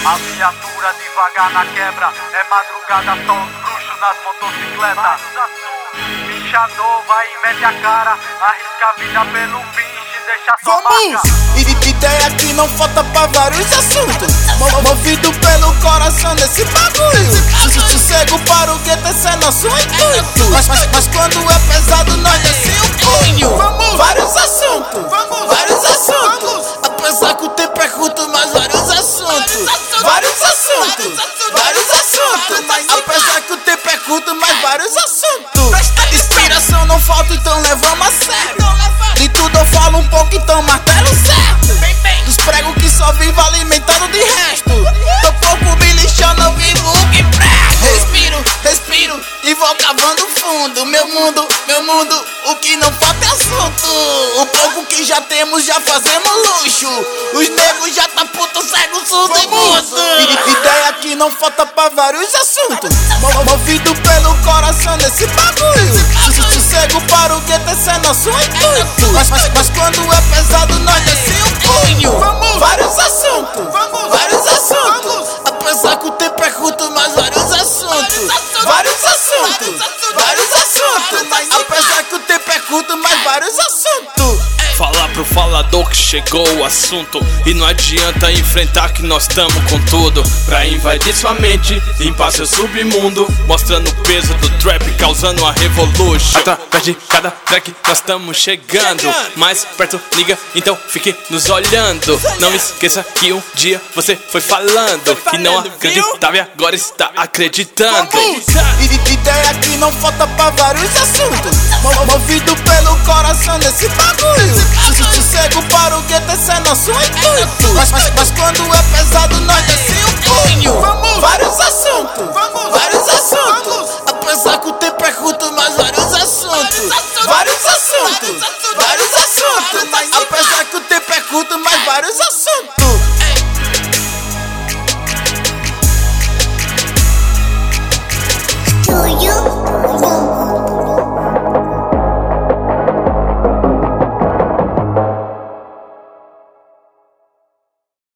A viatura devagar na quebra, é madrugada, só os bruxos nas motocicletas. Bicha nova e mete a cara, arrisca a vida pelo bicho e deixa sua marca. Ideia que não falta pra vários assuntos. Movido pelo coração desse bagulho. Sossego para o gueto, esse é nosso intuito. Mas quando é pesado, nós desce o punho. Vários assuntos, vários assuntos. Apesar que o tempo é curto, mas vários assuntos. Vários assuntos, vários assuntos. Apesar que o tempo é curto, mas vários assuntos. Inspiração não falta, então levamos a sério. De tudo eu falo um pouco, então martelo certo. Dos pregos que só vivo alimentando de resto. Tô pouco me lixando, eu vivo o que presto. Respiro e vou cavando fundo. Meu mundo, o que não falta é assunto. O pouco que já temos, já fazemos luxo. Os negros já tá puto, cego, surdo e mudo. Ideia que não falta pra vários assuntos. Movido pelo coração desse bagulho. Sossego para o gueto, esse é nosso intuito. Mas quando é pesado, nós desce o punho. Vários assuntos, vários assuntos. Apesar que o tempo é curto, mas vários assuntos. Vários assuntos, vários assuntos. Apesar que o tempo é curto, mas vários assuntos. Falar pro falador que chegou o assunto. E não adianta enfrentar que nós tamo com tudo. Pra invadir sua mente, limpar seu submundo. Mostrando o peso do trap, causando a revolution. Através de cada track nós tamo chegando. Mais perto, liga, então fique nos olhando. Não esqueça que um dia você foi falando que não acreditava e agora está acreditando. Ideia que não falta pra vários assuntos. Movido pelo coração desse bagulho. Sossego para o gueto, esse é nosso intuito. Mas quando é pesado, nós desce o punho. Vários assuntos, vários